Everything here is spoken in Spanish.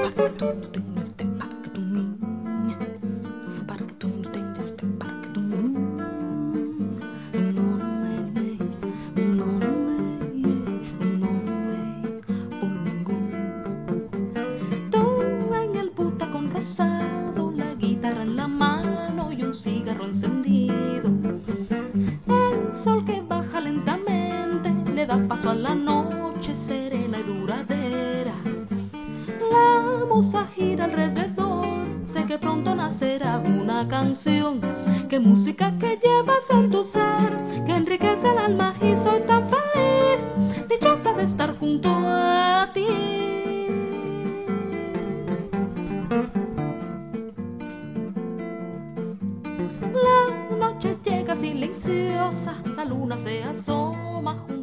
Paso a la noche serena y duradera. La musa gira alrededor, sé que pronto nacerá una canción. Qué música que llevas en tu ser, que enriquece el alma y soy tan feliz, dichosa de estar junto a ti. La noche llega silenciosa, la luna se asoma